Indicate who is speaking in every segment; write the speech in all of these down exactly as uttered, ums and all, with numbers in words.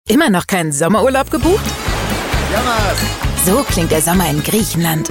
Speaker 1: Immer noch keinen Sommerurlaub gebucht?
Speaker 2: Jonas!
Speaker 1: So klingt der Sommer in Griechenland.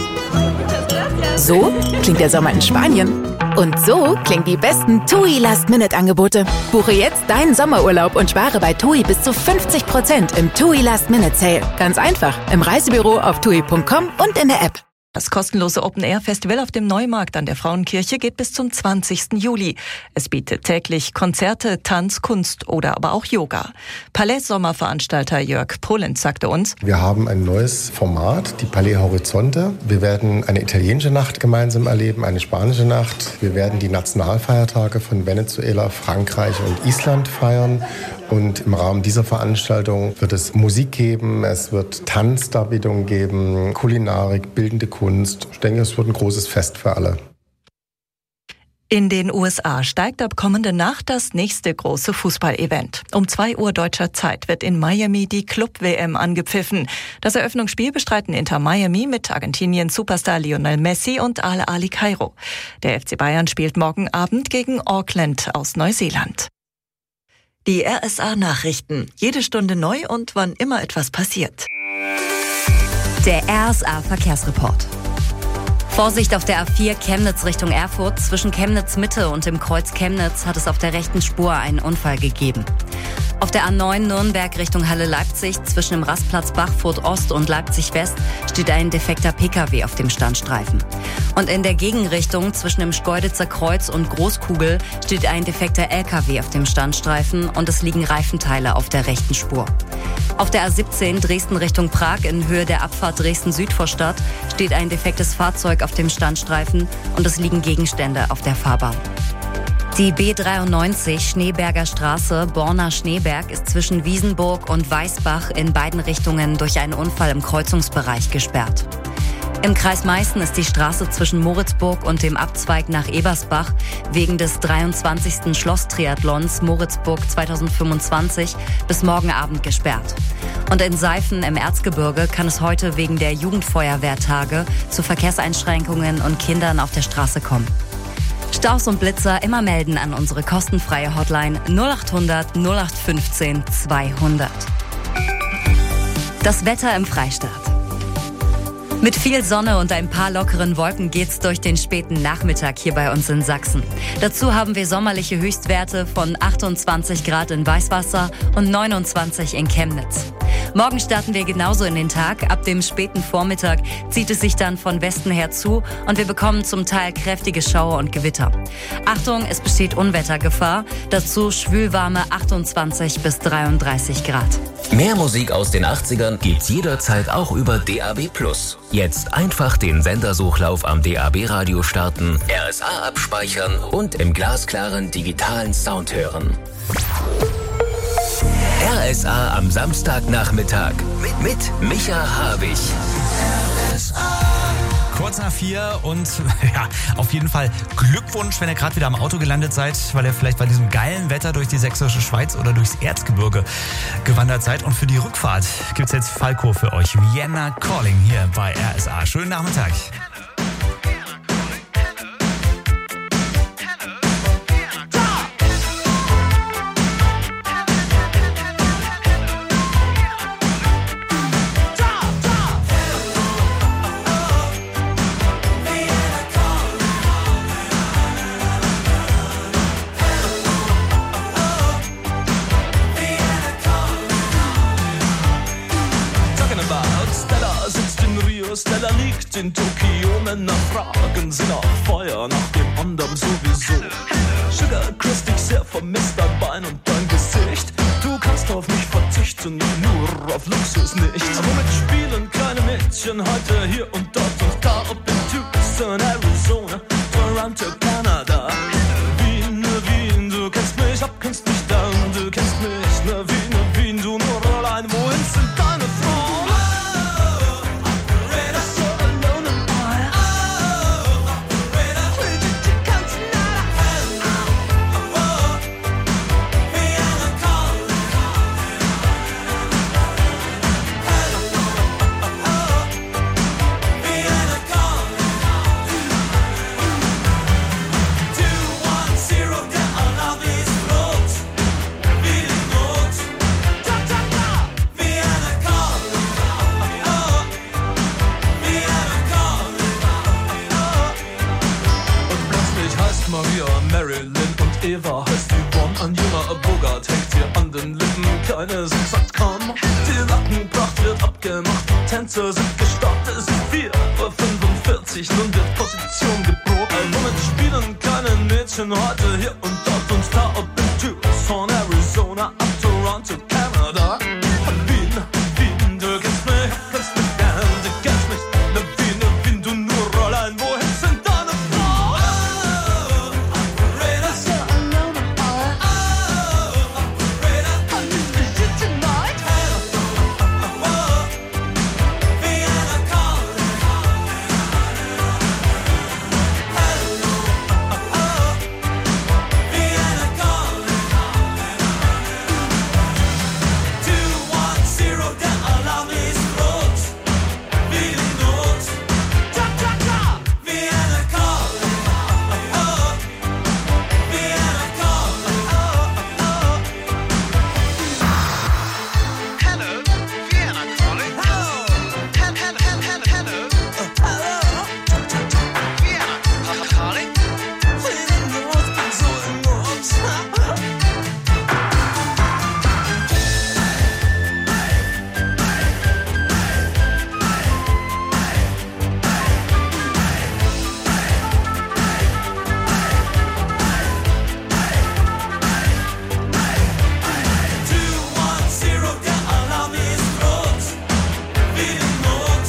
Speaker 1: So klingt der Sommer in Spanien. Und so klingen die besten TUI Last-Minute-Angebote. Buche jetzt deinen Sommerurlaub und spare bei TUI bis zu fünfzig Prozent im TUI Last-Minute-Sale. Ganz einfach, im Reisebüro auf tui punkt com und in der App.
Speaker 3: Das kostenlose Open-Air-Festival auf dem Neumarkt an der Frauenkirche geht bis zum zwanzigsten Juli. Es bietet täglich Konzerte, Tanz, Kunst oder aber auch Yoga. Palais-Sommerveranstalter Jörg Polenz sagte uns:
Speaker 4: Wir haben ein neues Format, die Palais Horizonte. Wir werden eine italienische Nacht gemeinsam erleben, eine spanische Nacht. Wir werden die Nationalfeiertage von Venezuela, Frankreich und Island feiern. Und im Rahmen dieser Veranstaltung wird es Musik geben, es wird Tanzdarbietungen geben, Kulinarik, bildende Kunst. Ich denke, es wird ein großes Fest für alle.
Speaker 3: In den U S A steigt ab kommende Nacht das nächste große Fußball-Event. Um zwei Uhr deutscher Zeit wird in Miami die Club-W M angepfiffen. Das Eröffnungsspiel bestreiten Inter Miami mit Argentiniens-Superstar Lionel Messi und Al-Ahly Kairo. Der F C Bayern spielt morgen Abend gegen Auckland aus Neuseeland. Die R S A-Nachrichten. Jede Stunde neu und wann immer etwas passiert.
Speaker 5: Der R S A-Verkehrsreport. Vorsicht auf der A vier Chemnitz Richtung Erfurt. Zwischen Chemnitz Mitte und dem Kreuz Chemnitz hat es auf der rechten Spur einen Unfall gegeben. Auf der A neun Nürnberg Richtung Halle-Leipzig zwischen dem Rastplatz Bachfurt Ost und Leipzig West steht ein defekter Pkw auf dem Standstreifen. Und in der Gegenrichtung zwischen dem Schkeuditzer Kreuz und Großkugel steht ein defekter L K W auf dem Standstreifen und es liegen Reifenteile auf der rechten Spur. Auf der A siebzehn Dresden Richtung Prag in Höhe der Abfahrt Dresden-Südvorstadt steht ein defektes Fahrzeug auf dem Standstreifen und es liegen Gegenstände auf der Fahrbahn. Die B dreiundneunzig Schneeberger Straße, Borna Schneeberg, ist zwischen Wiesenburg und Weißbach in beiden Richtungen durch einen Unfall im Kreuzungsbereich gesperrt. Im Kreis Meißen ist die Straße zwischen Moritzburg und dem Abzweig nach Ebersbach wegen des dreiundzwanzigsten Schloss-Triathlons Moritzburg zweitausendfünfundzwanzig bis morgen Abend gesperrt. Und in Seifen im Erzgebirge kann es heute wegen der Jugendfeuerwehrtage zu Verkehrseinschränkungen und Kindern auf der Straße kommen. Staus und Blitzer immer melden an unsere kostenfreie Hotline null achthundert null acht fünfzehn zweihundert. Das Wetter im Freistaat. Mit viel Sonne und ein paar lockeren Wolken geht's durch den späten Nachmittag hier bei uns in Sachsen. Dazu haben wir sommerliche Höchstwerte von achtundzwanzig Grad in Weißwasser und neunundzwanzig in Chemnitz. Morgen starten wir genauso in den Tag. Ab dem späten Vormittag zieht es sich dann von Westen her zu und wir bekommen zum Teil kräftige Schauer und Gewitter. Achtung, es besteht Unwettergefahr. Dazu schwülwarme achtundzwanzig bis dreiunddreißig Grad.
Speaker 6: Mehr Musik aus den achtzigern gibt's jederzeit auch über D A B plus. Jetzt einfach den Sendersuchlauf am D A B-Radio starten, R S A abspeichern und im glasklaren digitalen Sound hören. R S A am Samstagnachmittag mit, mit Micha Habich. R S A.
Speaker 7: Kurz nach vier und ja, auf jeden Fall Glückwunsch, wenn ihr gerade wieder am Auto gelandet seid, weil ihr vielleicht bei diesem geilen Wetter durch die sächsische Schweiz oder durchs Erzgebirge gewandert seid. Und für die Rückfahrt gibt's jetzt Falco für euch. Vienna Calling hier bei R S A. Schönen Nachmittag.
Speaker 8: Stella liegt in Tokio, Männer fragen sie nach Feuer, nach dem anderen sowieso. Sugar küsst dich sehr vermisst, dein Bein und dein Gesicht. Du kannst auf mich verzichten, nur auf Luxus nicht. Womit spielen kleine Mädchen heute hier und dort und da? Ob in Tucson, Arizona, Toronto, Kanada. Wien, Wien, du kennst mich, ab kennst mich dann, du kennst mich, ne Wien, Wien, du nur allein, wohin sind deine Frauen? Szene sind satt, komm. Die Lockenpracht wird abgemacht, Tänzer sind gestartet, es ist vier Uhr fünfundvierzig, nun wird Position geprobt. Womit spielen keine Mädchen heute hier und dort und da, ob in Tucson, Arizona, ab Toronto, Canada. Wien, Wien, du kennst mich, kennst mich gern, du kennst mich. Ne Wien, ne Wien, du nur Rollein, wohin sind deine Frau? Oh, Operator, so alone and all. Oh, Operator, I need to shit tonight. Oh, oh, oh, Vienna calling. Hello, oh, oh, Vienna calling. Two, one, zero, der Alarm ist rot. Feeling gut. Ta, ta, ta. Vienna calling. Oh, oh, Vienna calling. Oh, oh. Hello, Vienna calling. Hello, hello, hello, hello, hello. Hello. Ta, ta, ta. Vienna calling. Feeling gut, bin so im Mut. Two, one, zero, der Alarm ist rot. Feeling gut.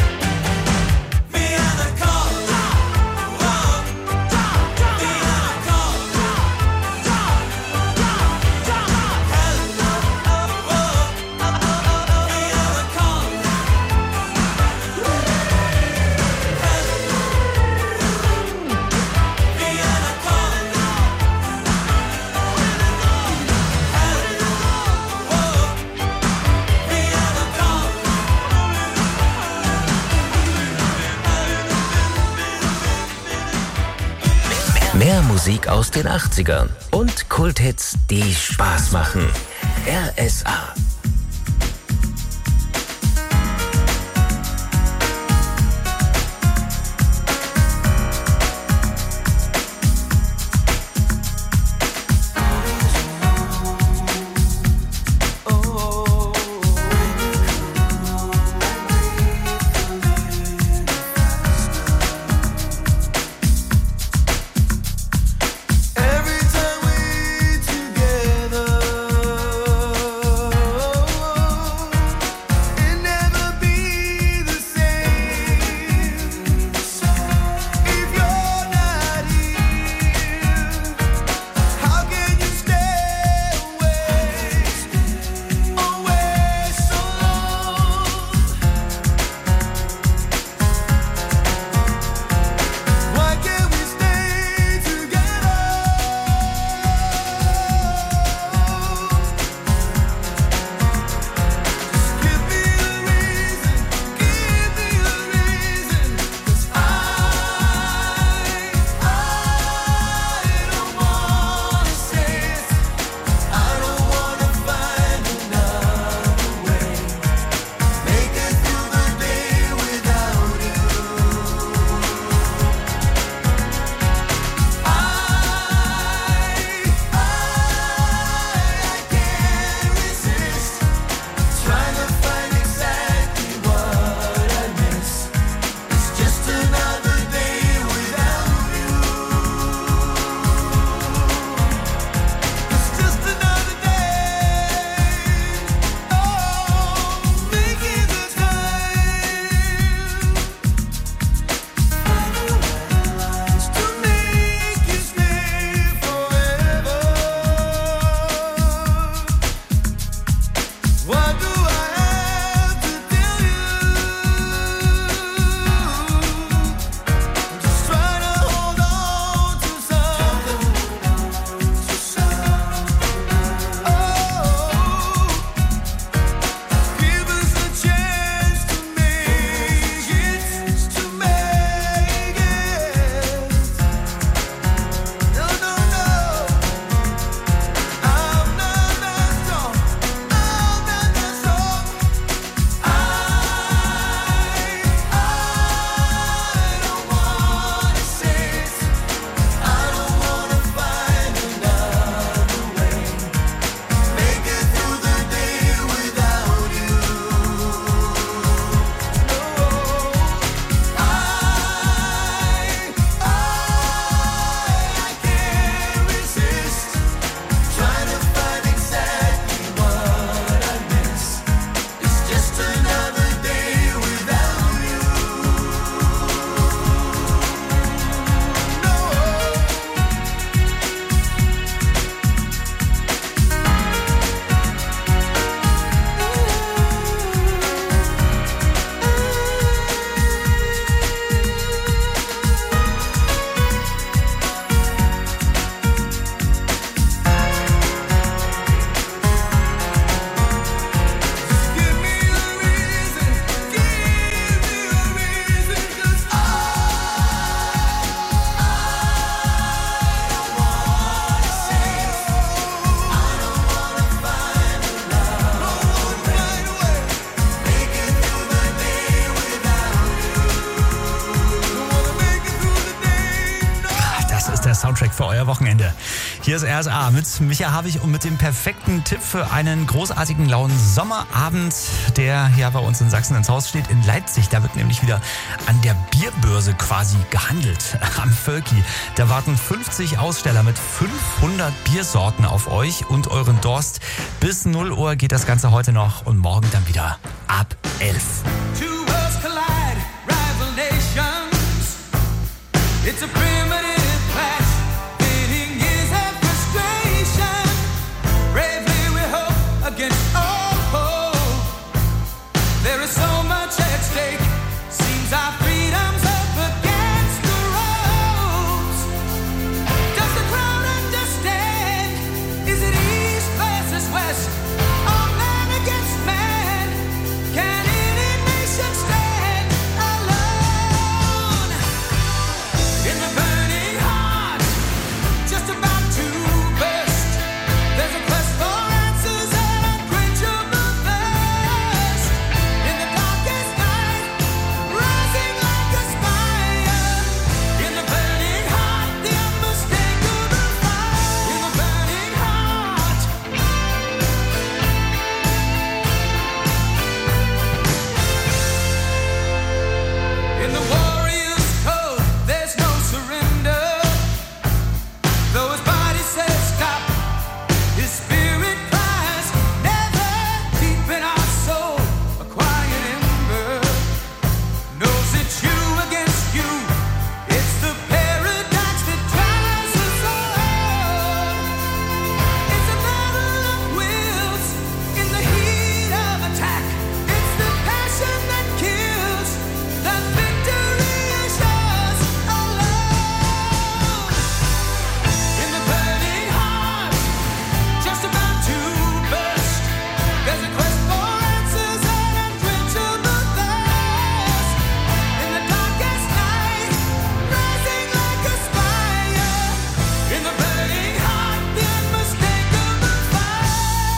Speaker 8: Vienna calling. Oh, Vienna calling. Hello, oh, oh, Vienna calling. Vienna calling.
Speaker 6: Mehr Musik aus den achtzigern und Kulthits, die Spaß machen. R S A.
Speaker 8: Every time we together, it never be the same. If you're not here, how can you stay away, away so long? Why can't we stay together? Just give me a reason, give me a reason, 'cause I, I don't wanna say it, I don't wanna find another way, make it through the day without you. I, I, I can't resist trying to find exactly what I miss. It's just another day without you. It's just another day. Oh, making the time. It's to make you stay forever. What do I have to tell you? I'm just trying to hold on to something, to something. Oh, give us a chance to make it, to make it. No, no, no. I'm not that strong. I'm not that strong.
Speaker 7: Soundtrack für euer Wochenende. Hier ist R S A mit Micha Havig und mit dem perfekten Tipp für einen großartigen lauen Sommerabend, der hier bei uns in Sachsen ins Haus steht, in Leipzig. Da wird nämlich wieder an der Bierbörse quasi gehandelt, am Völki. Da warten fünfzig Aussteller mit fünfhundert Biersorten auf euch und euren Durst. Bis null Uhr geht das Ganze heute noch und morgen dann wieder ab elf.
Speaker 2: It's a primitive clash, pitting years of frustration. Bravely we hope against all hope. There is so much at stake. Seems our freedom's up against the ropes. Does the crowd understand? Is it east versus west? Or man against man? Can any nation stand alone? In the burning heart, just about to burst, there's a quest for answers and unquenchable thirst. In the darkest night, rising like a spire. In the burning heart, the unmistakable fire. In the burning heart. In the warrior's code, there's no surrender. Though his body says stop, his spirit cries never. Deep in our soul, a quiet ember knows it's you against you. It's the paradox that drives us all. It's a battle of wills in the heat of attack. It's the passion that kills. The victory is yours alone. In the burning heart, just about to burst, there's a quest for answers and unquenchable thirst. In the darkest night, rising like a spire. In the burning heart, the unmistakable fire.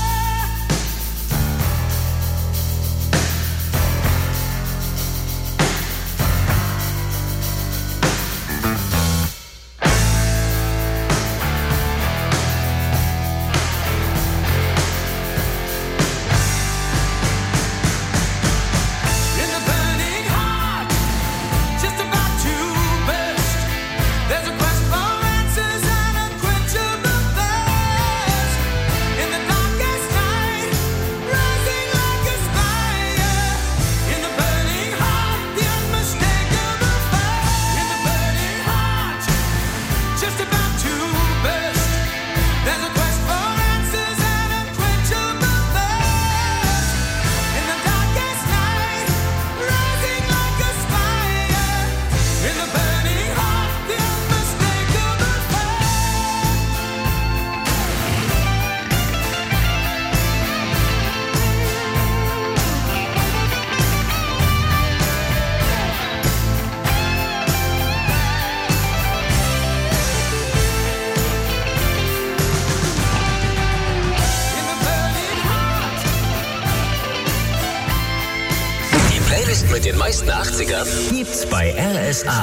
Speaker 2: In the burning heart, just about to burst, there's a quest for answers and unquenchable thirst. In the darkest night, rising like a spire. In the burning heart, the unmistakable fire. In the burning heart, just about to burst, there's a quest for answers and unquenchable thirst. In the darkest night, rising like a spire. In the burning heart, the unmistakable fire. In the burning heart.
Speaker 6: Die Playlist mit den meisten achtzigern gibt's bei R S A.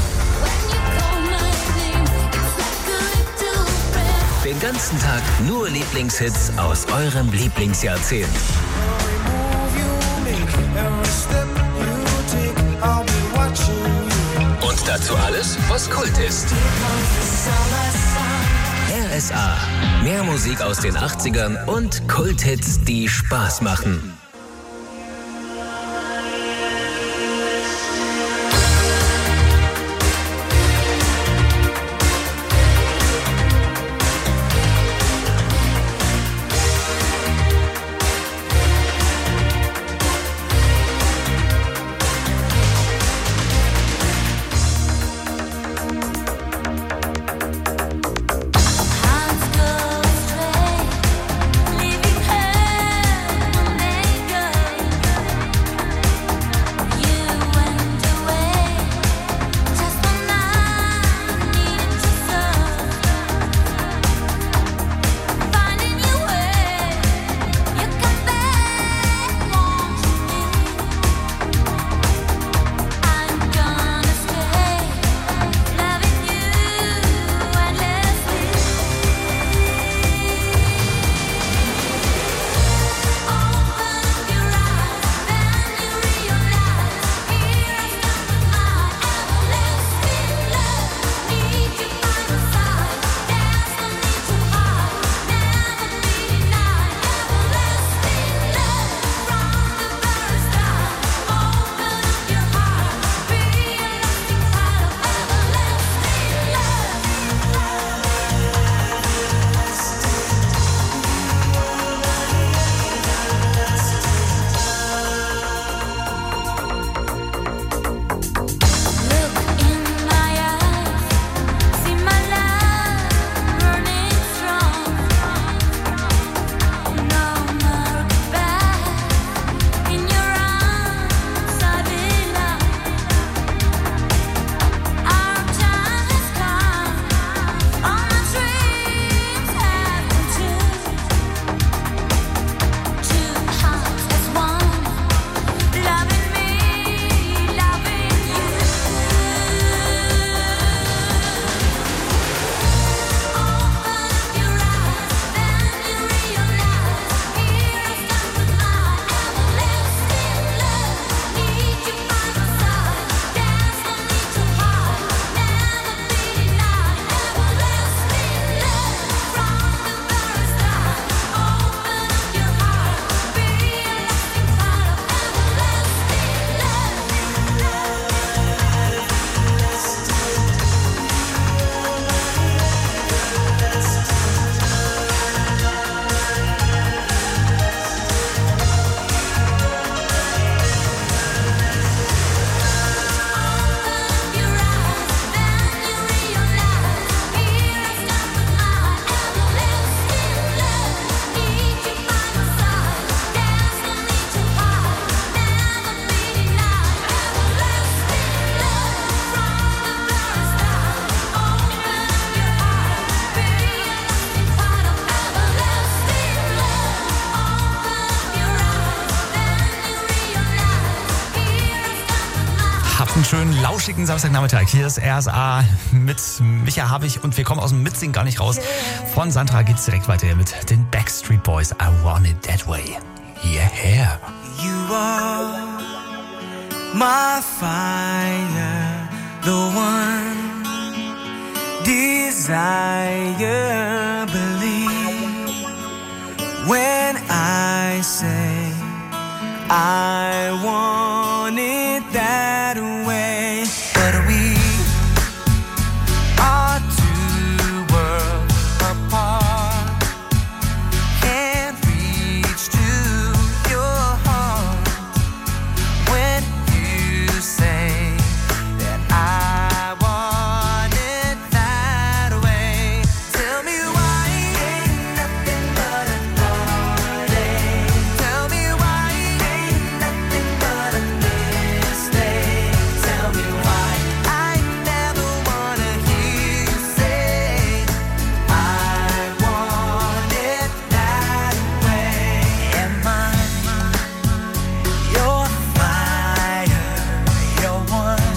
Speaker 6: Den ganzen Tag nur Lieblingshits aus eurem Lieblingsjahrzehnt. Und dazu alles, was Kult ist. R S A. Mehr Musik aus den achtzigern und Kulthits, die Spaß machen.
Speaker 2: Hearts go astray, leaving her
Speaker 7: Einen schönen, lauschigen Samstagnachmittag. Hier ist R S A mit Micha Habich und wir kommen aus dem Mitsingen gar nicht raus. Von Sandra geht's direkt weiter mit den Backstreet Boys. I want it that way. Yeah.
Speaker 2: You are my fire, the one desire. Believe when I say I want it that way. But we are two worlds apart. Can't reach to your heart when you say that I want it that way. Tell me why ain't nothing but a heartache. Tell me why ain't nothing but a mistake. Tell me why I never wanna hear you say I want it that way. Am I your fire, your one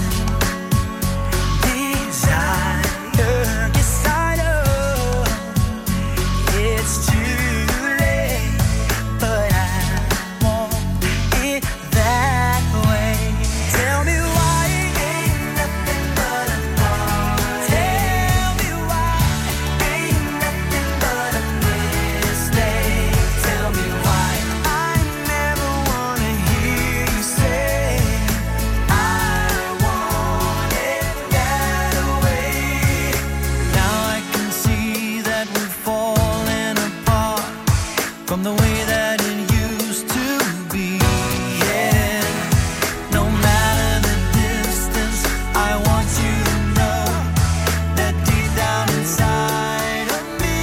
Speaker 2: desire? Yes, I know it's too late, but I want it that way. Tell me why ain't nothing but a heart. Tell me why ain't nothing but a mistake. Tell me why I never wanna hear you say I want it that way. Now I can see that we've fallen apart from the way that it used to be. Yeah, no matter the distance, I want you to know that deep down inside of me,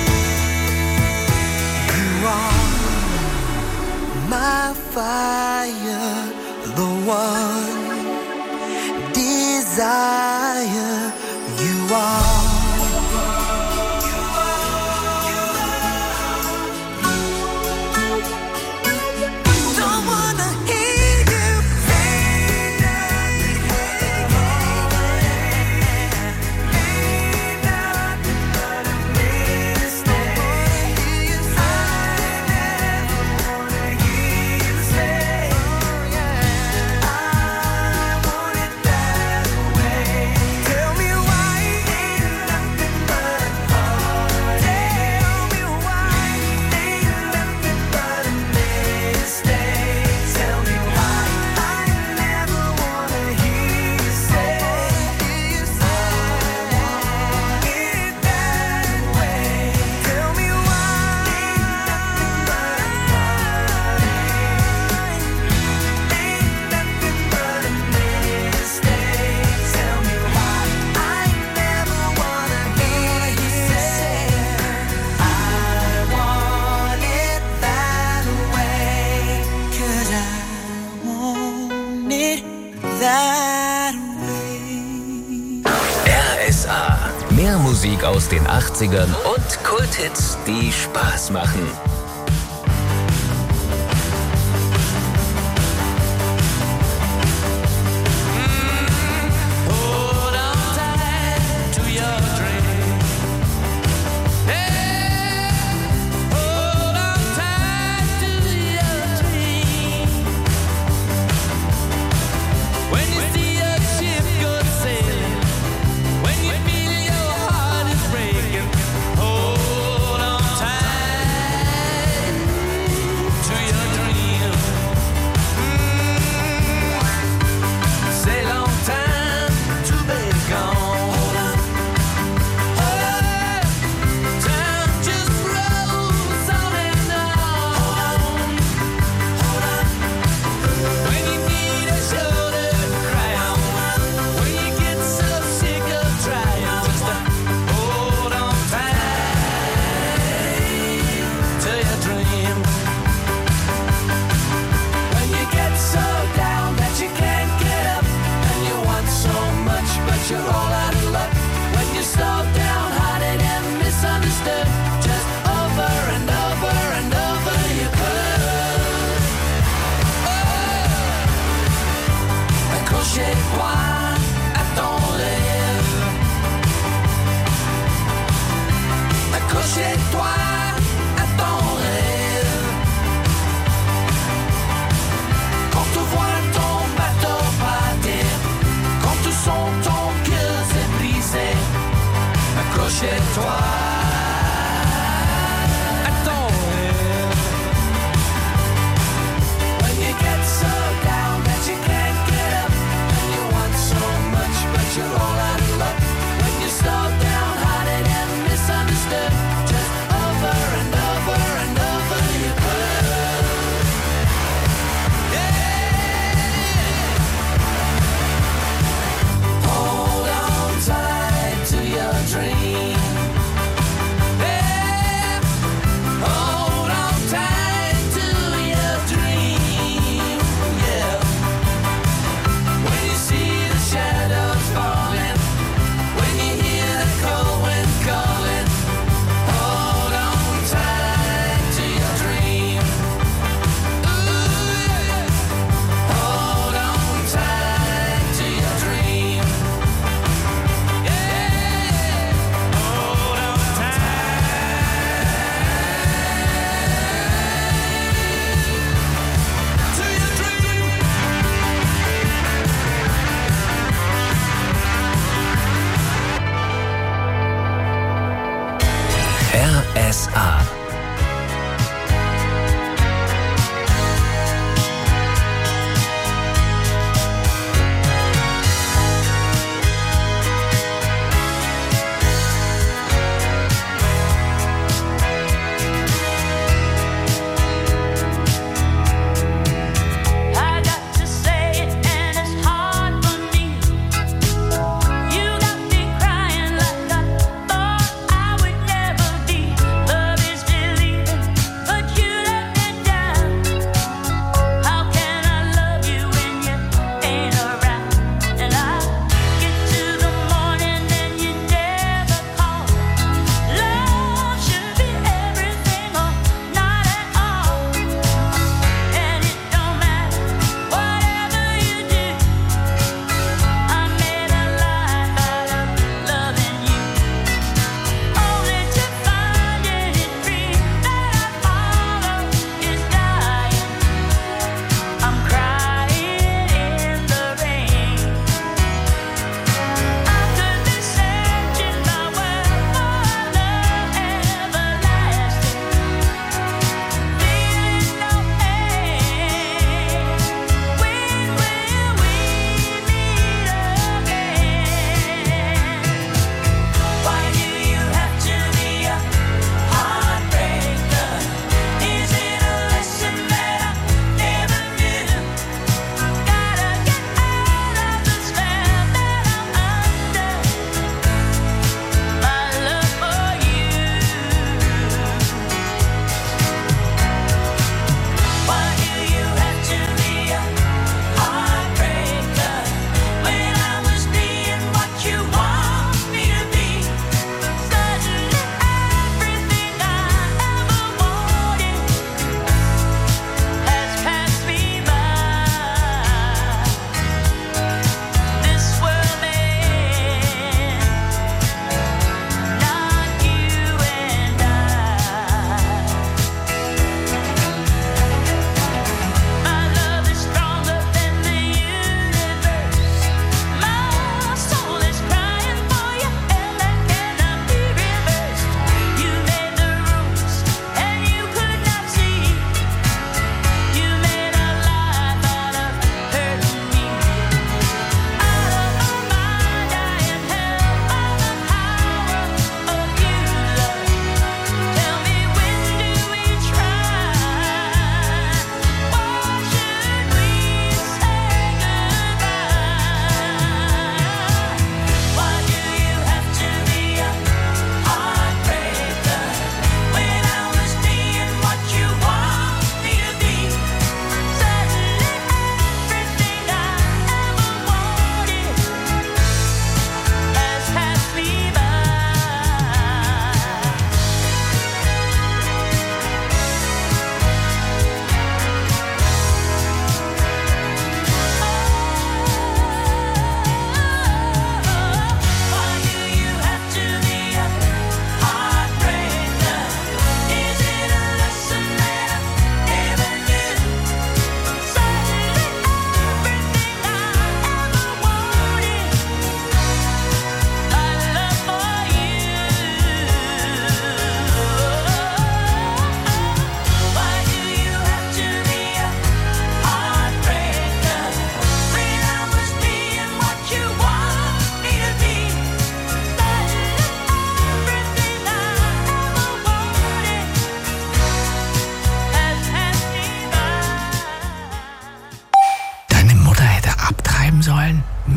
Speaker 2: you are my fire, the one desire. You are. Don't wanna hear you say nothing. Ain't nothing but a mistake. I never wanna hear you say I want it that way. Tell me why ain't nothing but a heart. Tell me why ain't nothing but a mistake. Tell me why I never wanna hear you say I want it that way. Tell me why ain't nothing but a heart. Ain't nothing but a mistake. Tell me why I never wanna hear you say I want it that way. 'Cause I want it that way.
Speaker 6: R S A. Mehr Musik aus den achtzigern und Kulthits, die Spaß machen.
Speaker 2: Hold on tight to your dream. Hey, hold on tight to your dream. When you see a ship go sailing, when you feel your heart is breaking, hold on tight.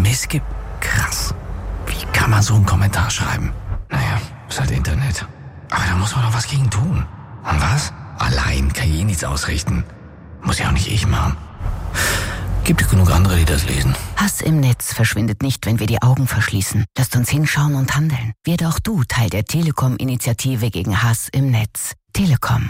Speaker 9: Abonnees gibt? Krass. Wie kann man so einen Kommentar schreiben? Naja, ist halt Internet. Aber da muss man doch was gegen tun. Und was? Allein kann ich eh nichts ausrichten. Muss ja auch nicht ich machen. Gibt ja genug andere, die das lesen.
Speaker 10: Hass im Netz verschwindet nicht, wenn wir die Augen verschließen. Lasst uns hinschauen und handeln. Werde auch du Teil der Telekom-Initiative gegen Hass im Netz. Telekom.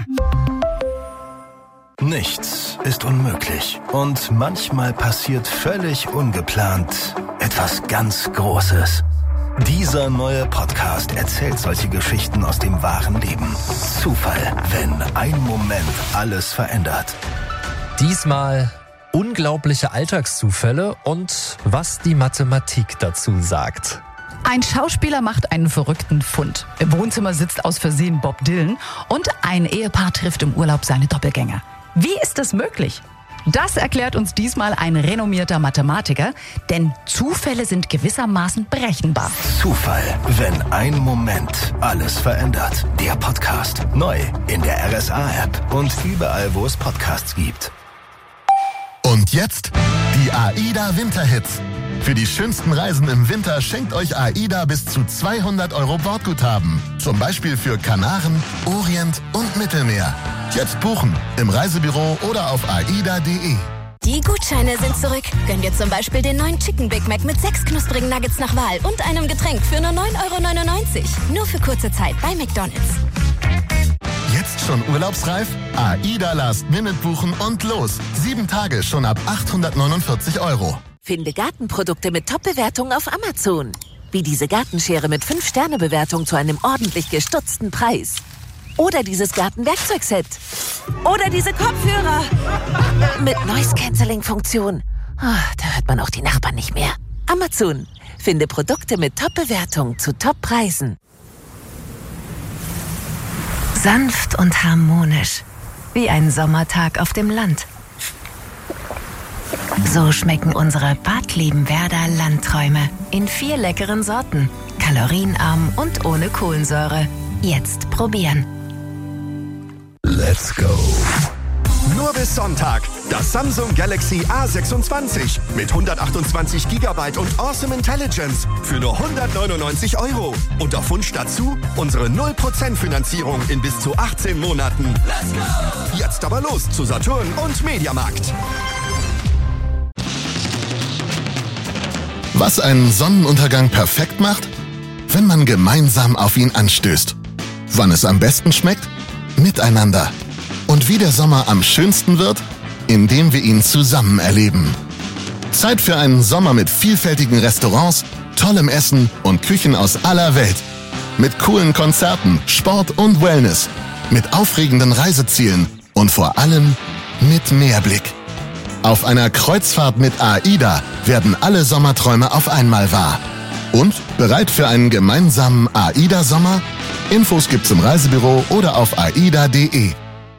Speaker 11: Nichts ist unmöglich. Und manchmal passiert völlig ungeplant etwas ganz Großes. Dieser neue Podcast erzählt solche Geschichten aus dem wahren Leben. Zufall, wenn ein Moment alles verändert.
Speaker 12: Diesmal unglaubliche Alltagszufälle und was die Mathematik dazu sagt.
Speaker 13: Ein Schauspieler macht einen verrückten Fund. Im Wohnzimmer sitzt aus Versehen Bob Dylan und ein Ehepaar trifft im Urlaub seine Doppelgänger. Wie ist das möglich? Das erklärt uns diesmal ein renommierter Mathematiker, denn Zufälle sind gewissermaßen berechenbar.
Speaker 11: Zufall, wenn ein Moment alles verändert. Der Podcast. Neu in der R S A-App und überall, wo es Podcasts gibt.
Speaker 14: Und jetzt die AIDA Winterhits. Für die schönsten Reisen im Winter schenkt euch AIDA bis zu zweihundert Euro Bordguthaben. Zum Beispiel für Kanaren, Orient und Mittelmeer. Jetzt buchen im Reisebüro oder auf aida punkt de.
Speaker 15: Die Gutscheine sind zurück. Gönn dir zum Beispiel den neuen Chicken Big Mac mit sechs knusprigen Nuggets nach Wahl und einem Getränk für nur neun Euro neunundneunzig. Nur für kurze Zeit bei McDonald's.
Speaker 14: Jetzt schon urlaubsreif? AIDA Last Minute buchen und los. Sieben Tage schon ab achthundertneunundvierzig Euro.
Speaker 16: Finde Gartenprodukte mit Top-Bewertungen auf Amazon. Wie diese Gartenschere mit fünf Sterne Bewertung zu einem ordentlich gestutzten Preis. Oder dieses Gartenwerkzeugset. Oder diese Kopfhörer. Mit Noise-Canceling-Funktion. Oh, da hört man auch die Nachbarn nicht mehr. Amazon. Finde Produkte mit Top-Bewertung zu Top-Preisen.
Speaker 1: Sanft und harmonisch. Wie ein Sommertag auf dem Land. So schmecken unsere Bad Liebenwerder Landträume. In vier leckeren Sorten. Kalorienarm und ohne Kohlensäure. Jetzt probieren.
Speaker 17: Let's go. Nur bis Sonntag. Das Samsung Galaxy A sechsundzwanzig mit hundertachtundzwanzig Gigabyte und Awesome Intelligence für nur hundertneunundneunzig Euro. Und auf Wunsch dazu unsere null Prozent Finanzierung in bis zu achtzehn Monaten. Let's go. Jetzt aber los zu Saturn und Mediamarkt.
Speaker 14: Was einen Sonnenuntergang perfekt macht? Wenn man gemeinsam auf ihn anstößt. Wann es am besten schmeckt? Miteinander. Und wie der Sommer am schönsten wird? Indem wir ihn zusammen erleben. Zeit für einen Sommer mit vielfältigen Restaurants, tollem Essen und Küchen aus aller Welt. Mit coolen Konzerten, Sport und Wellness. Mit aufregenden Reisezielen und vor allem mit Meerblick. Auf einer Kreuzfahrt mit AIDA werden alle Sommerträume auf einmal wahr. Und bereit für einen gemeinsamen AIDA-Sommer? Infos gibt's im Reisebüro oder auf aida punkt de.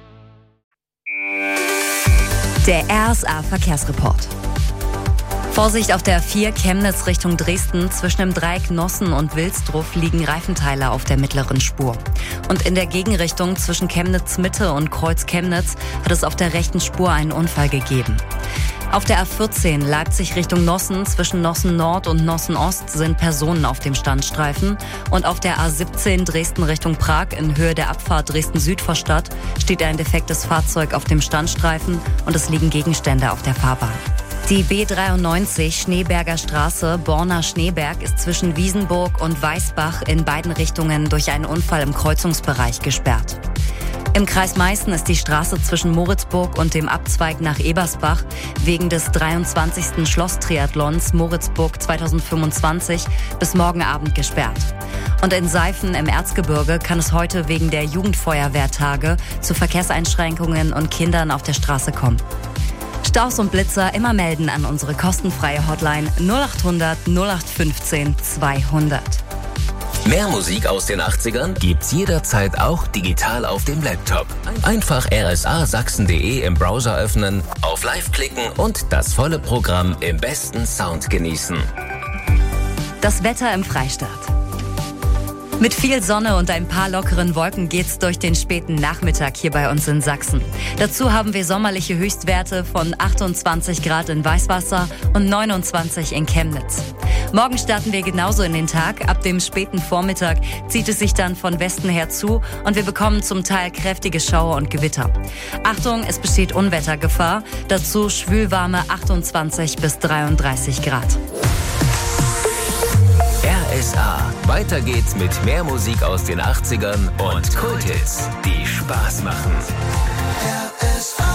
Speaker 5: Der R S A-Verkehrsreport. Vorsicht auf der A vier Chemnitz Richtung Dresden. Zwischen dem Dreieck Nossen und Wilsdruff liegen Reifenteile auf der mittleren Spur. Und in der Gegenrichtung zwischen Chemnitz Mitte und Kreuz Chemnitz hat es auf der rechten Spur einen Unfall gegeben. Auf der A vierzehn Leipzig Richtung Nossen, zwischen Nossen Nord und Nossen Ost sind Personen auf dem Standstreifen. Und auf der A siebzehn Dresden Richtung Prag in Höhe der Abfahrt Dresden Süd vor Stadt steht ein defektes Fahrzeug auf dem Standstreifen und es liegen Gegenstände auf der Fahrbahn. Die B dreiundneunzig Schneeberger Straße, Borna Schneeberg, ist zwischen Wiesenburg und Weißbach in beiden Richtungen durch einen Unfall im Kreuzungsbereich gesperrt. Im Kreis Meißen ist die Straße zwischen Moritzburg und dem Abzweig nach Ebersbach wegen des dreiundzwanzigsten Schloss-Triathlons Moritzburg zweitausendfünfundzwanzig bis morgen Abend gesperrt. Und in Seifen im Erzgebirge kann es heute wegen der Jugendfeuerwehrtage zu Verkehrseinschränkungen und Kindern auf der Straße kommen. Staus und Blitzer immer melden an unsere kostenfreie Hotline null achthundert null acht fünfzehn zweihundert.
Speaker 6: Mehr Musik aus den achtzigern gibt's jederzeit auch digital auf dem Laptop. Einfach r s a sachsen punkt de im Browser öffnen, auf Live klicken und das volle Programm im besten Sound genießen.
Speaker 5: Das Wetter im Freistaat. Mit viel Sonne und ein paar lockeren Wolken geht's durch den späten Nachmittag hier bei uns in Sachsen. Dazu haben wir sommerliche Höchstwerte von achtundzwanzig Grad in Weißwasser und neunundzwanzig in Chemnitz. Morgen starten wir genauso in den Tag. Ab dem späten Vormittag zieht es sich dann von Westen her zu und wir bekommen zum Teil kräftige Schauer und Gewitter. Achtung, es besteht Unwettergefahr. Dazu schwülwarme achtundzwanzig bis dreiunddreißig Grad.
Speaker 6: R S A. Weiter geht's mit mehr Musik aus den achtzigern und Kulthits, die Spaß machen.
Speaker 2: R S A.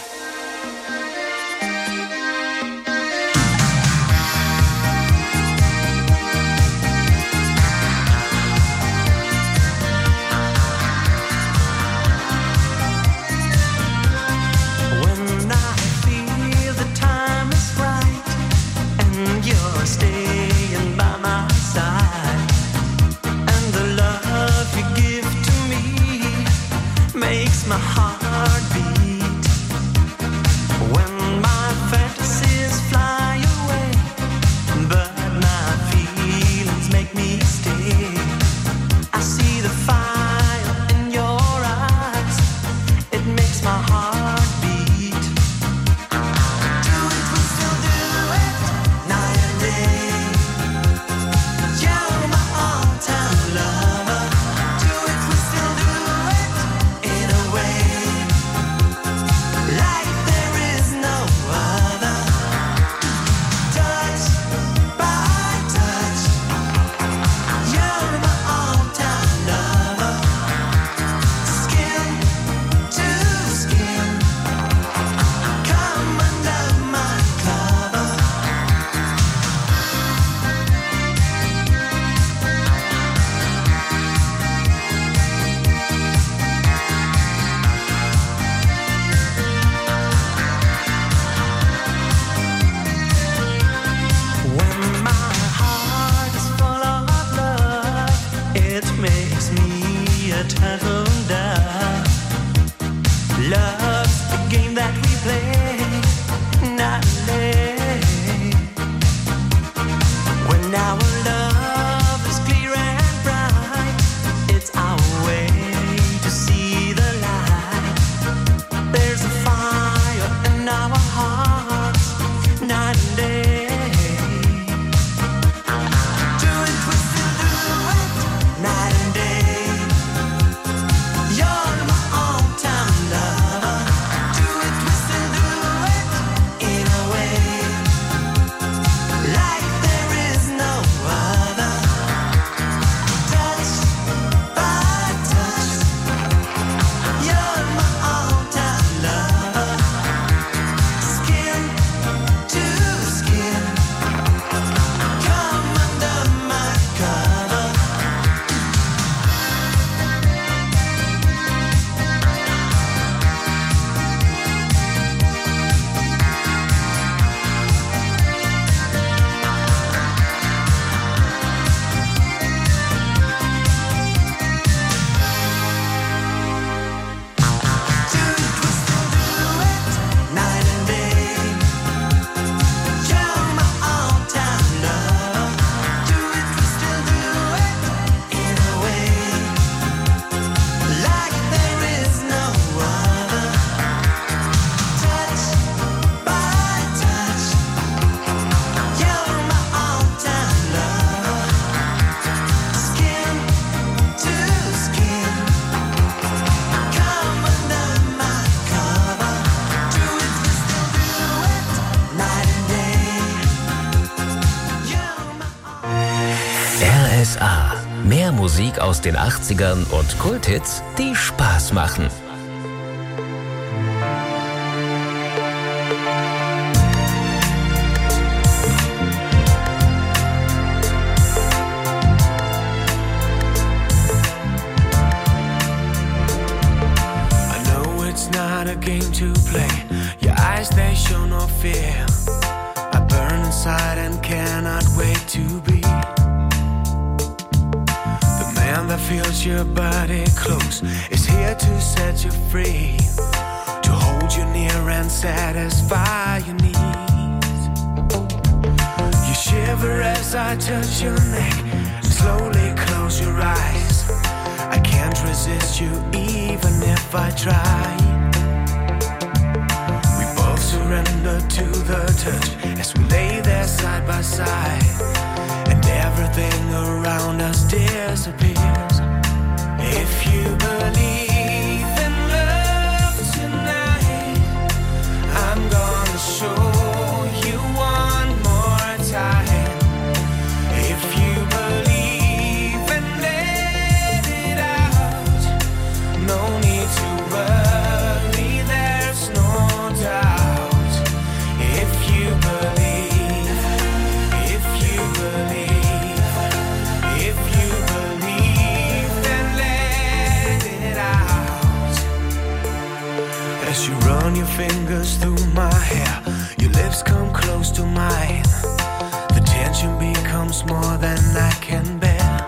Speaker 18: Makes my heart beat when my fantasies fly away, but my feelings make me stay. I see the fire in your eyes, it makes my heart beat. Do it, we still do it, night and day. You're my all-time lover. Do it, we still do it. In a way, like there is no other. Touch by touch, you're my all-time lover. Skin to skin, come under my cover. When my heart is full of love, it makes me a turtle dove. Love's the game that we play, not play. When our love is clear and bright, it's our way to see the light. There's a fire in our hearts, night and day. Do it, we still do it, night and day. You're my all-time lover. Do it, we still do it, in a way, like there is no other. Touch by touch, you're my all-time lover. Skin to skin, come under my cover. Night and day, you're my all-time love. Do it, we still do it, in a way, like there is no other. Touch by touch, you're my all-time lover. Skin to skin, come under my cover. Do it, we still do it, night and day. You're my
Speaker 6: R S A. Mehr Musik aus den achtzigern und Kulthits, die Spaß machen.
Speaker 2: I know it's not a game to play. Your eyes, they show no fear. I burn inside and cannot wait to be the man that feels your body close, is here to set you free, to hold you near and satisfy your needs. You shiver as I touch your neck, slowly close your
Speaker 18: your eyes. I can't resist you even if I try. We both surrender to the touch as we lay there side by side, and everything around us disappears. If you believe in love tonight, I'm gonna show you one more time. If you believe and let it out, no need to worry, there's no doubt. If you believe, if you believe, if you believe, then let it out. As you run your fingers through my hair, your lips come close to mine. The tension becomes more than I can bear.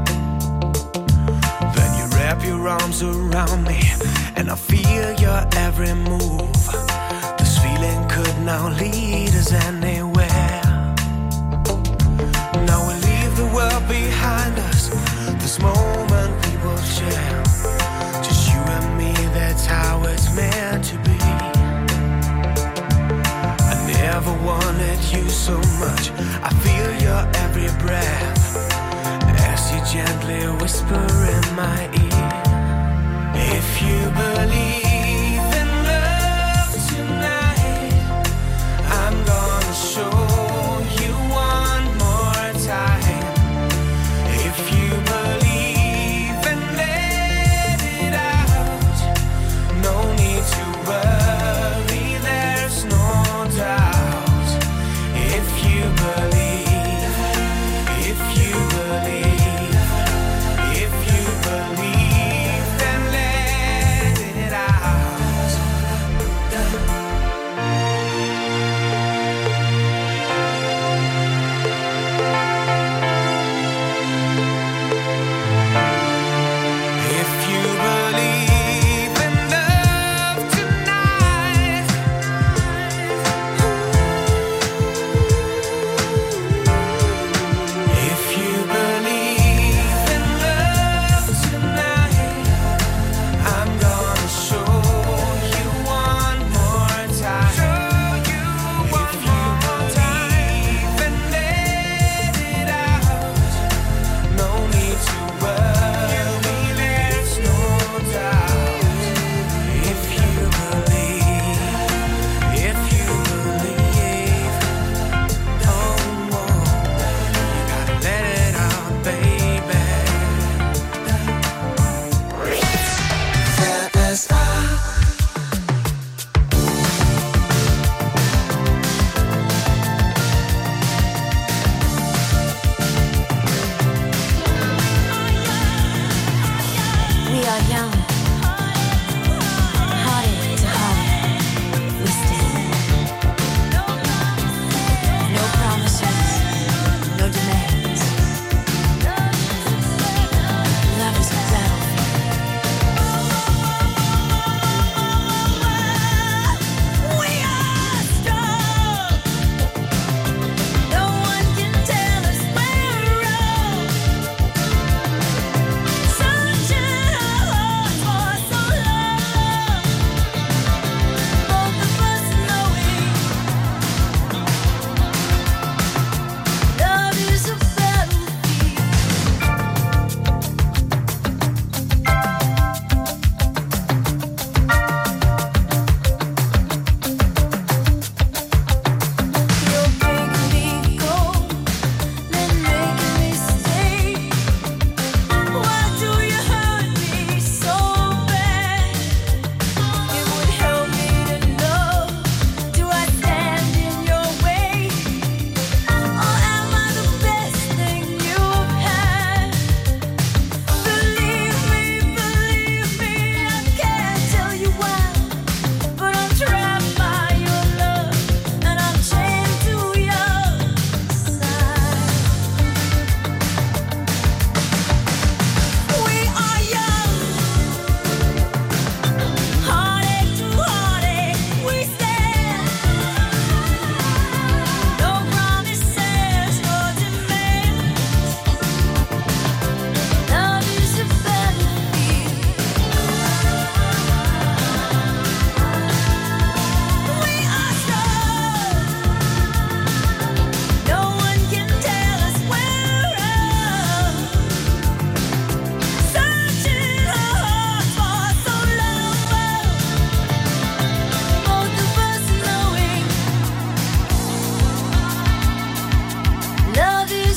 Speaker 18: Then you wrap your arms around me, and I feel your every move. This feeling could now lead us anywhere. Now we leave the world behind us, this moment we will share. Just you and me, that's how it's meant to be. I never wanted you so much, I feel your every breath as you gently whisper in my ear. If you believe in love tonight, I'm gonna show you one more time. If you believe and let it out, no need to worry, there's no doubt. If you believe, if you believe, if you believe, then let it out.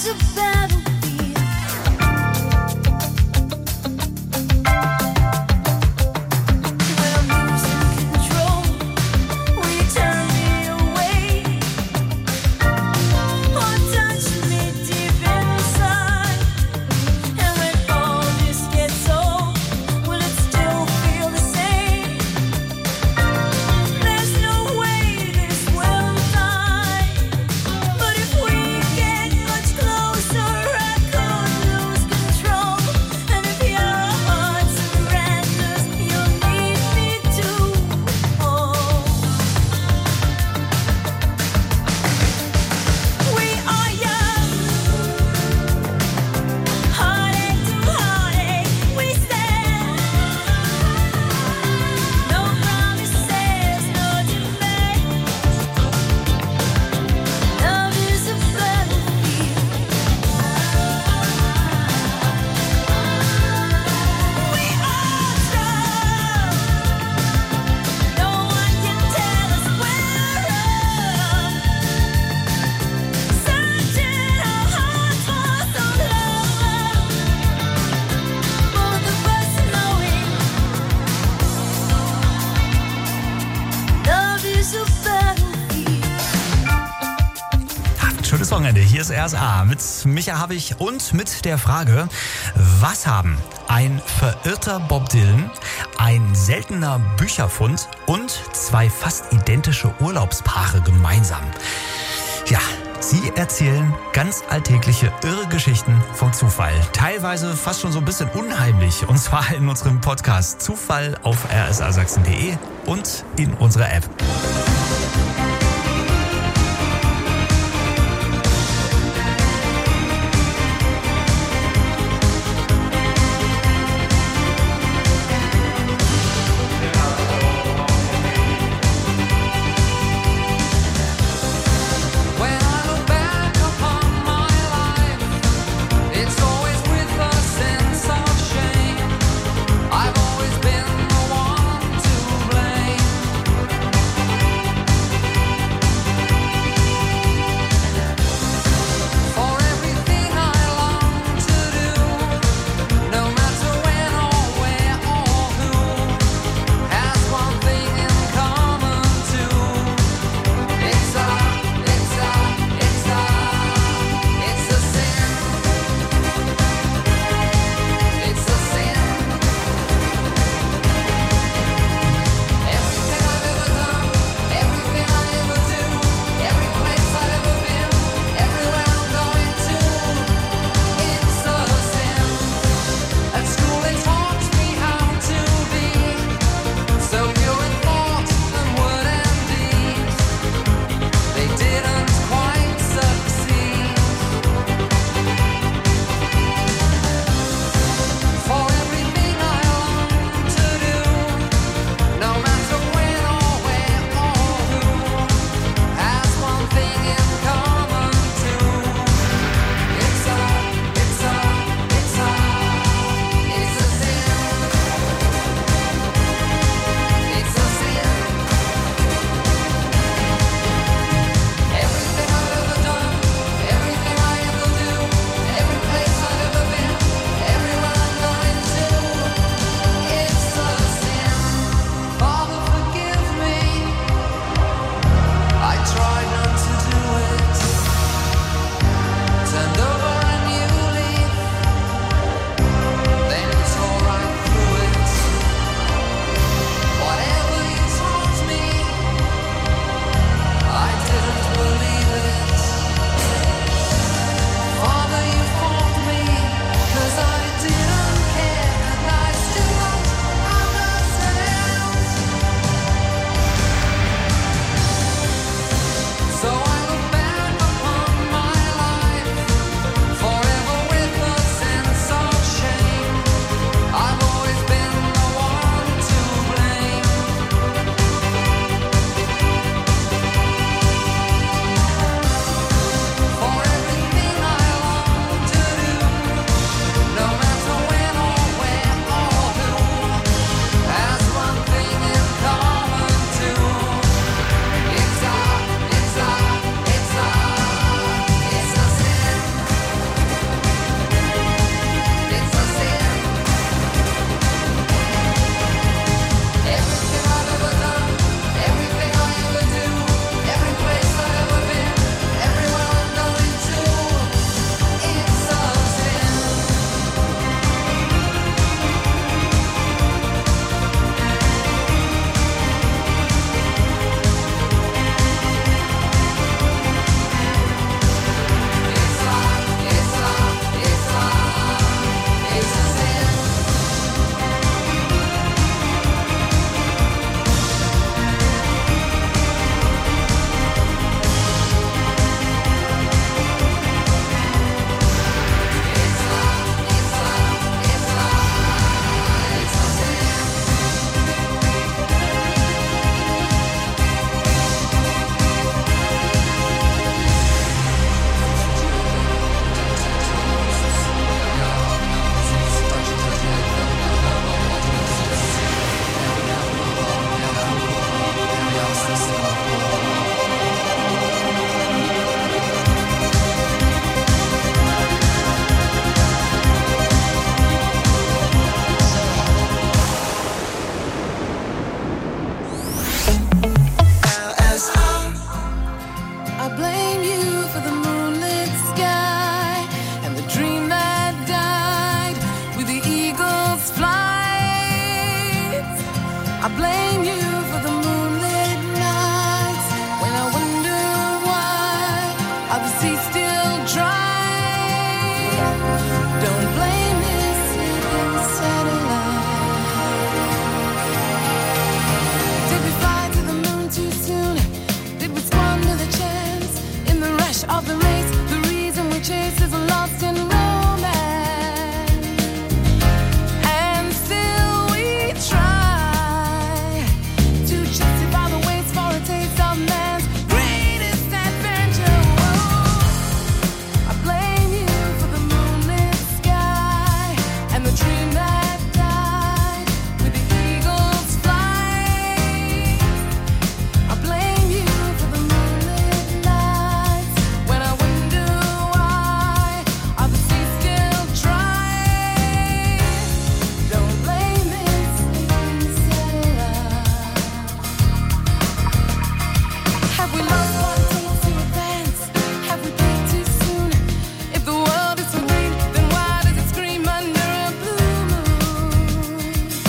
Speaker 7: Schönes Wochenende. Hier ist R S A mit Micha Habich und mit der Frage, was haben ein verirrter Bob Dylan, ein seltener Bücherfund und zwei fast identische Urlaubspaare gemeinsam? Ja, sie erzählen ganz alltägliche, irre Geschichten vom Zufall. Teilweise fast schon so ein bisschen unheimlich. Und zwar in unserem Podcast Zufall auf r s a sachsen punkt d e und in unserer App.
Speaker 2: I've always been the one to blame.
Speaker 19: I blame you for the moonlit sky and the dream that died with the eagle's flight. I blame you for the moonlit nights when I wonder why are the seas still dry. Don't blame this sleeping satellite. Did we fly to the moon too soon? Did we squander the chance in the rush of the race? The reason we chase is lost in romance, and still we try to justify the waits for a taste of man's greatest adventure. Whoa. I blame you for the moonlit sky and the dream that died with the eagle's flight. I blame you for the moonlit nights when I wonder why are the seas still dry. Don't blame this sleeping satellite. Have we lost what it takes to advance? Have we peaked too soon? If the world is so green, then why does it scream under a blue moon?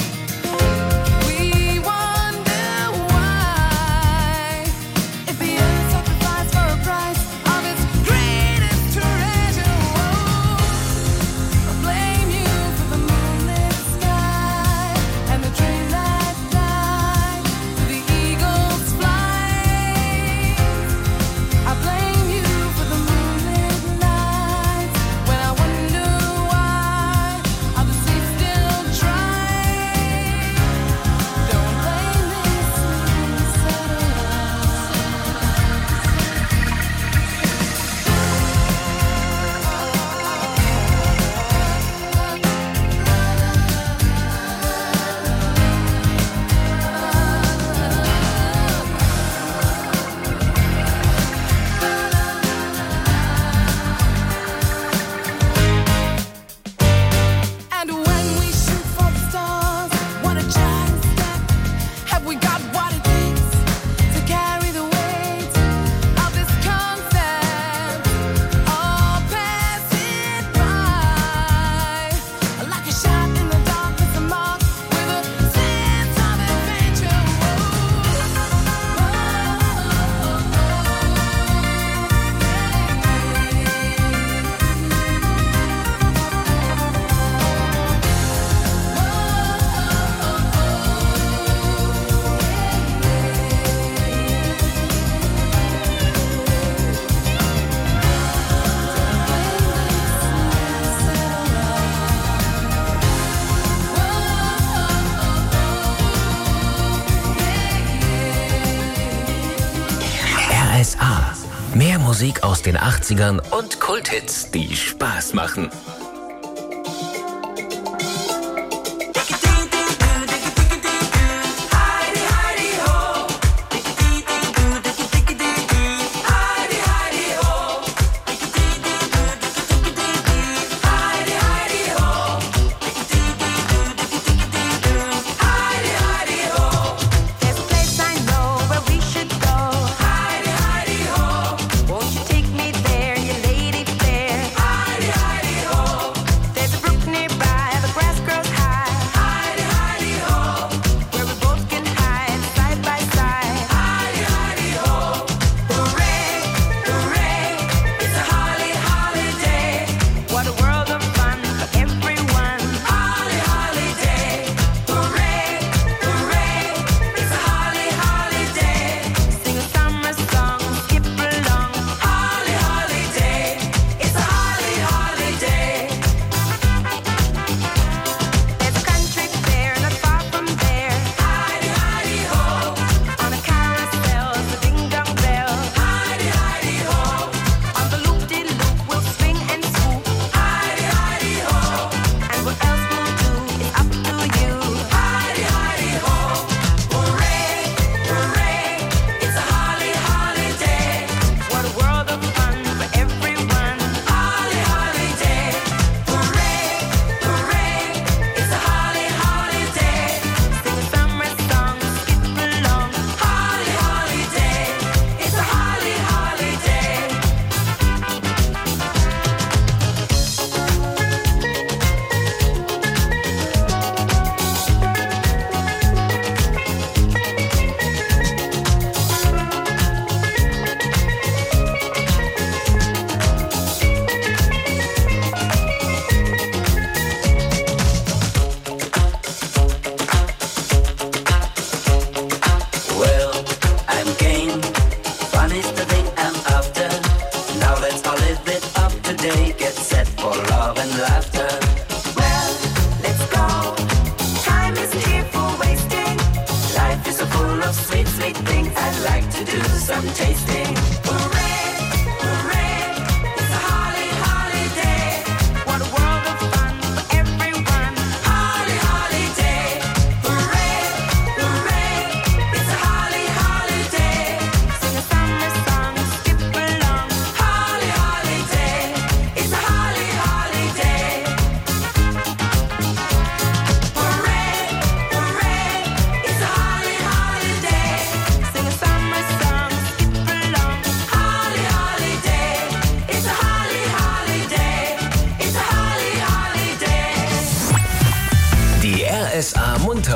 Speaker 19: We wonder why. If the earth sacrificed for a price of its greatest treasure. Whoa. I blame you for the moonlit sky and the dream that died with the eagle's flight. I blame you for the moonlit nights when I wonder why are the seas still dry. Don't blame this sleeping satellite. And when we shoot for the stars, what a giant step. Have we got what it takes to carry the weight of this concept? All pass it by like a shot in the dark, it's a mark with a sense of adventure.
Speaker 6: R S A. Mehr Musik aus den achtzigern und Kulthits, die Spaß machen.
Speaker 19: There's a place I know where we should go. Heidi, Heidi, ho. Won't you take me there, you lady fair? Heidi, Heidi, ho.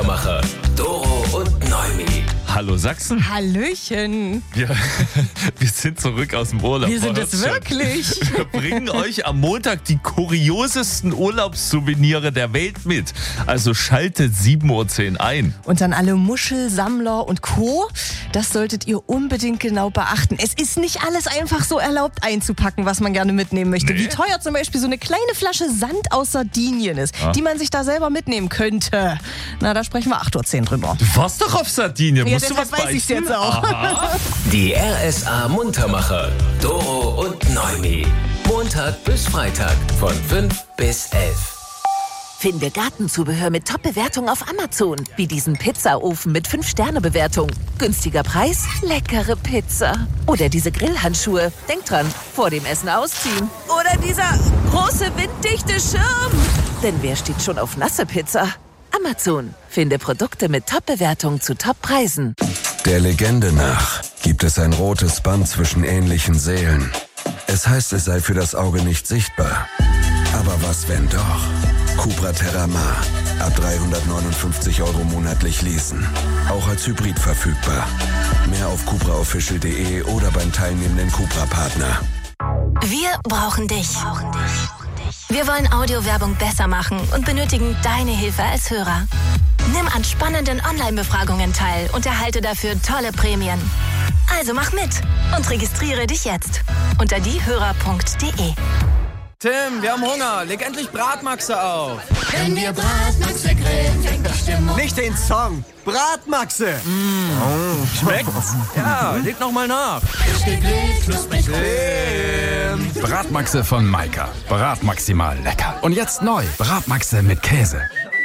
Speaker 6: Muntermacher. Doro und Neumi.
Speaker 20: Hallo Sachsen.
Speaker 21: Hallöchen.
Speaker 20: Wir, wir sind zurück aus dem Urlaub.
Speaker 21: Wir sind es wirklich.
Speaker 20: Wir bringen euch am Montag die kuriosesten Urlaubssouvenire der Welt mit. Also schaltet sieben Uhr zehn ein.
Speaker 21: Und dann alle Muschelsammler und Co. Das solltet ihr unbedingt genau beachten. Es ist nicht alles einfach so erlaubt einzupacken, was man gerne mitnehmen möchte.
Speaker 20: Nee.
Speaker 21: Wie teuer zum Beispiel so eine kleine Flasche Sand aus Sardinien ist,
Speaker 20: Ah.
Speaker 21: die man sich da selber mitnehmen könnte. Na, da sprechen wir acht Uhr zehn drüber.
Speaker 20: Du warst doch auf Sardinien.
Speaker 21: Ja,
Speaker 20: Musst du was
Speaker 21: deshalb weiß ich's
Speaker 20: beichten?
Speaker 21: jetzt auch.
Speaker 20: Aha.
Speaker 6: Die R S A Muntermacher. Doro und Neumi. Montag bis Freitag von fünf bis elf.
Speaker 16: Finde Gartenzubehör mit Top-Bewertung auf Amazon. Wie diesen Pizzaofen mit fünf Sterne Bewertung. Günstiger Preis, leckere Pizza. Oder diese Grillhandschuhe. Denk dran, vor dem Essen ausziehen. Oder dieser große winddichte Schirm. Denn wer steht schon auf nasse Pizza? Amazon. Finde Produkte mit Top-Bewertung zu Top-Preisen.
Speaker 22: Der Legende nach gibt es ein rotes Band zwischen ähnlichen Seelen. Es heißt, es sei für das Auge nicht sichtbar. Aber was, wenn doch? Cupra Terramar. Ab dreihundertneunundfünfzig Euro monatlich leasen. Auch als Hybrid verfügbar. Mehr auf cupra official punkt de oder beim teilnehmenden Cupra-Partner.
Speaker 15: Wir brauchen dich. Wir wollen Audiowerbung besser machen und benötigen deine Hilfe als Hörer. Nimm an spannenden Online-Befragungen teil und erhalte dafür tolle Prämien. Also mach mit und registriere dich jetzt unter diehörer punkt de.
Speaker 23: Tim, wir haben Hunger. Leg endlich Bratmaxe auf.
Speaker 18: Wenn wir Bratmaxe grillen, fängt die Stimmung.
Speaker 23: Nicht den Song. Bratmaxe. Mm. Schmeckt's? Ja, leg noch mal nach.
Speaker 18: Frisch gegrillt, knusprig.
Speaker 23: Tim.
Speaker 9: Bratmaxe von Maika. Bratmaximal lecker. Und jetzt neu. Bratmaxe mit Käse.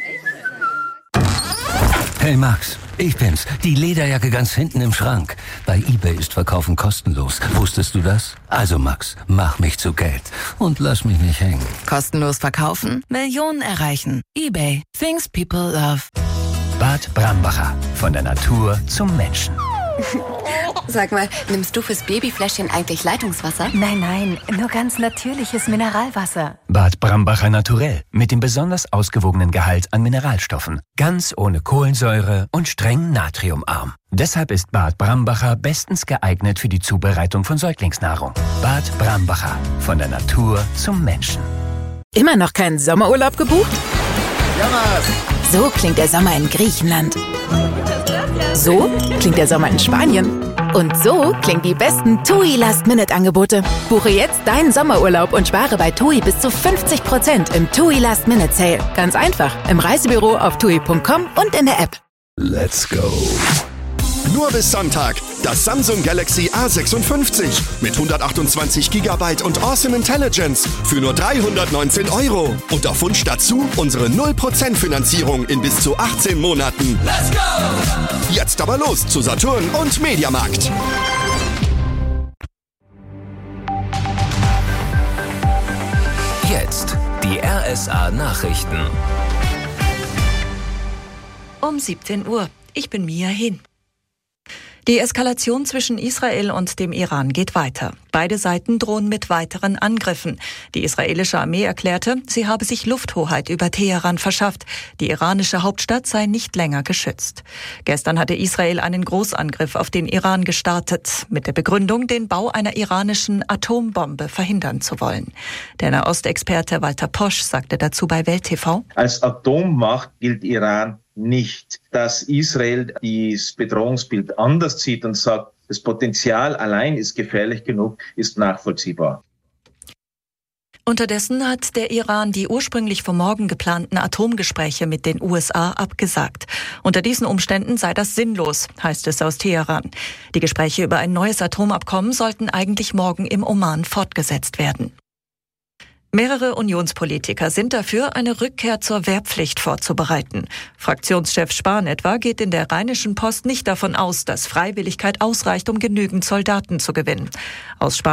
Speaker 24: Hey Max, ich bin's. Die Lederjacke ganz hinten im Schrank. Bei eBay ist Verkaufen kostenlos. Wusstest du das? Also Max, mach mich zu Geld und lass mich nicht hängen.
Speaker 10: Kostenlos verkaufen, Millionen erreichen. eBay. Things people love.
Speaker 24: Bad Brambacher. Von der Natur zum Menschen.
Speaker 25: Sag mal, nimmst du fürs Babyfläschchen eigentlich Leitungswasser?
Speaker 26: Nein, nein, nur ganz natürliches Mineralwasser.
Speaker 24: Bad Brambacher Naturell. Mit dem besonders ausgewogenen Gehalt an Mineralstoffen. Ganz ohne Kohlensäure und streng natriumarm. Deshalb ist Bad Brambacher bestens geeignet für die Zubereitung von Säuglingsnahrung. Bad Brambacher. Von der Natur zum Menschen.
Speaker 1: Immer noch keinen Sommerurlaub gebucht?
Speaker 23: Ja, was?
Speaker 1: So klingt der Sommer in Griechenland. So klingt der Sommer in Spanien. Und so klingen die besten TUI Last-Minute-Angebote. Buche jetzt deinen Sommerurlaub und spare bei TUI bis zu fünfzig Prozent im TUI Last-Minute-Sale. Ganz einfach im Reisebüro auf tui punkt com und in der App.
Speaker 17: Let's go. Nur bis Sonntag. Das Samsung Galaxy A sechsundfünfzig mit hundertachtundzwanzig Gigabyte und Awesome Intelligence für nur dreihundertneunzehn Euro. Und auf Wunsch dazu unsere null Prozent Finanzierung in bis zu achtzehn Monaten.
Speaker 18: Let's go!
Speaker 17: Jetzt aber los zu Saturn und Mediamarkt.
Speaker 6: Jetzt die R S A Nachrichten.
Speaker 3: Um siebzehn Uhr. Ich bin Mia Hin. Die Eskalation zwischen Israel und dem Iran geht weiter. Beide Seiten drohen mit weiteren Angriffen. Die israelische Armee erklärte, sie habe sich Lufthoheit über Teheran verschafft. Die iranische Hauptstadt sei nicht länger geschützt. Gestern hatte Israel einen Großangriff auf den Iran gestartet, mit der Begründung, den Bau einer iranischen Atombombe verhindern zu wollen. Der Nahostexperte Walter Posch sagte dazu bei Welt T V:
Speaker 27: Als Atommacht gilt Iran nicht, dass Israel das Bedrohungsbild anders sieht und sagt, das Potenzial allein ist gefährlich genug, ist nachvollziehbar.
Speaker 3: Unterdessen hat der Iran die ursprünglich für morgen geplanten Atomgespräche mit den U S A abgesagt. Unter diesen Umständen sei das sinnlos, heißt es aus Teheran. Die Gespräche über ein neues Atomabkommen sollten eigentlich morgen im Oman fortgesetzt werden. Mehrere Unionspolitiker sind dafür, eine Rückkehr zur Wehrpflicht vorzubereiten. Fraktionschef Spahn etwa geht in der Rheinischen Post nicht davon aus, dass Freiwilligkeit ausreicht, um genügend Soldaten zu gewinnen. Aus Spahn